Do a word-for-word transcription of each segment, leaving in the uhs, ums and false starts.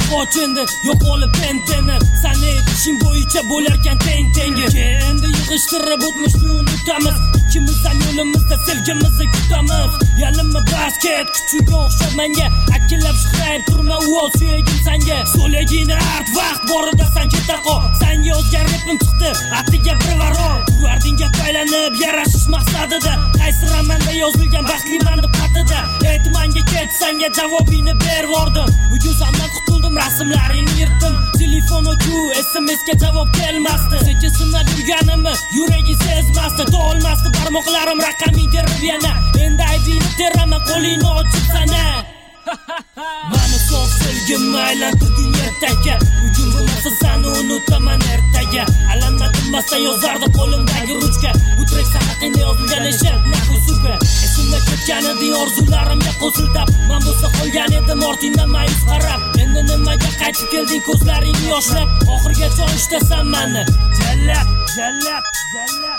qoch endi yo'qolib penteni sani ishing bo'yicha bo'larkan teng tengi endi yig'ishtirib o'tmishni unutamiz ikkimizdan yo'limizda sevgimizni kutamiz yalinma basket kuchiga o'xshab menga akillab shiqrayib turma u suyagim sanga so'lagini art vaqt borida san keta qol sanga o'zgar repim chiqdi atiga bir varo quvarding gap aylanib yarashish maqsadida qaysi romanda yozilgan baxtliman deb xatida aytmanga ket sanga javobingni bervordim bugun sandan qutuldim rasmlaringni yirtdim telefon o'chu smsga javob kelmasdi sekin sinab yurganimni yuragi sezmasdi to'lmasdi barmoqlarim raqaming terib yana endi aybingni teraman qo'lingni ochib sana mani so'z sevgimni aylantirding ertaga bugun bo'lmasa sani unutaman ertaga alamma bilmasdan yozardi qo'limdagi ruchka bu trek haqingda yozilgan eshit nahu suka esimda ketgan edi orzularimga qo'ziltab man bo'lsa qolgan edim ortingdan ma'yus qarab endi nimaga qaytib kelding ko'zlaringni yoshlab oxirgacha ishtasan mani jallab jallab jallab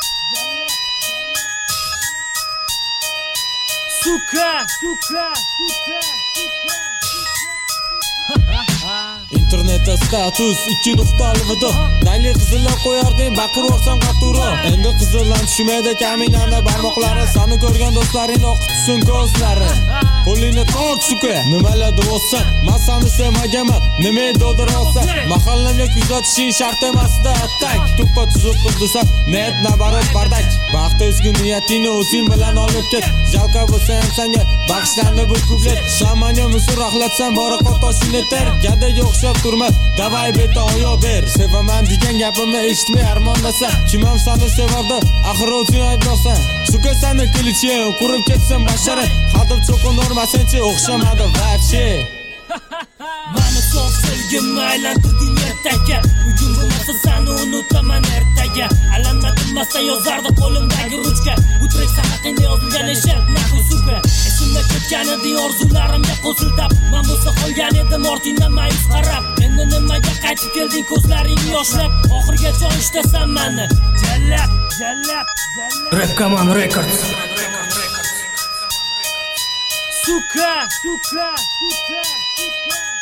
suka suka suka internetda status ikki nuqta alvido dayli qizillar qo'yarding baqiraversam qaturo endi qizillar tushmaydi kaminanda barmoqlari sani ko'rgan do'stlaring oqitsin ko'zlari qo'lingni tort suka nimalar bo'lsa men seni sevmaganman nima do'dirosa mahallamga kuzatishing shart emasda attak tuppa tuzuq qiz desam net nabarat bardak baxt ezgu niyatingni o'zing bilan olib ket jalqa bo'lsa ham senga bag'ishlandi bu kublet shamanga musur axlatsan bori qotoshingni ter gadaga o'xshab turma davay beta oyo ber sevaman degan gapimni eshitmay armondasan kim ham seni sevardi axir o'zing aybdorsan suka seni qiliching qurib ketsin bashara hadib cho'qin normasinchi o'xshamadi вообще mani so'z sevgimni aylantirding ertaga bugun bo'lmasa sani unutaman ertaga alamma bilmasdan yozardi qo'limdagi ruchka bu trek haqingda yozilgan eshit nahu suka esimda ketgan edi orzularimga qo'ziltab man bo'lsa qolgan edim ortingdan ma'yus qarab endi nimaga qaytib kelding ko'zlaringni yoshlab oxirgacha ishtasan mani jallab jallab jallab Rap Command Records suka suka suka suka